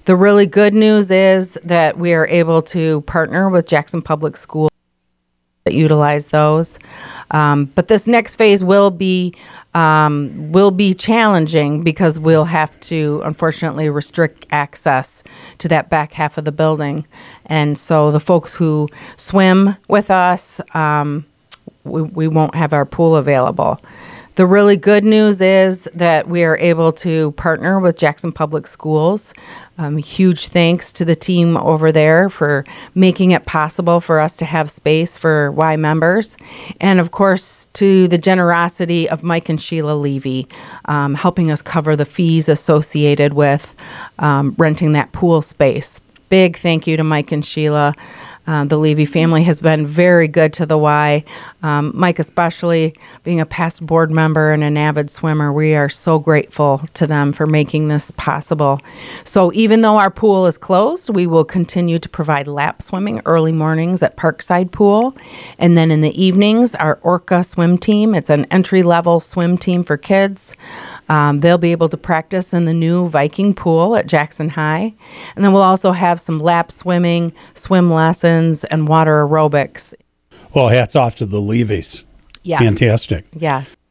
The really good news is that we are able to partner with Jackson Public Schools that utilize those. But this next phase will be challenging because we'll have to unfortunately restrict access to that back half of the building. And so the folks who swim with us, we won't have our pool available. The really good news is that we are able to partner with Jackson Public Schools. Huge thanks to the team over there for making it possible for us to have space for Y members. And of course, to the generosity of Mike and Sheila Levy, helping us cover the fees associated with renting that pool space. Big thank you to Mike and Sheila. The Levy family has been very good to the Y. Mike especially, being a past board member and an avid swimmer, we are so grateful to them for making this possible. So even though our pool is closed, we will continue to provide lap swimming early mornings at Parkside Pool. And then in the evenings, our Orca swim team, it's an entry-level swim team for kids. They'll be able to practice in the new Viking pool at Jackson High. And then we'll also have some lap swimming, swim lessons, and water aerobics. Well, hats off to the Levies. Yes. Fantastic. Yes.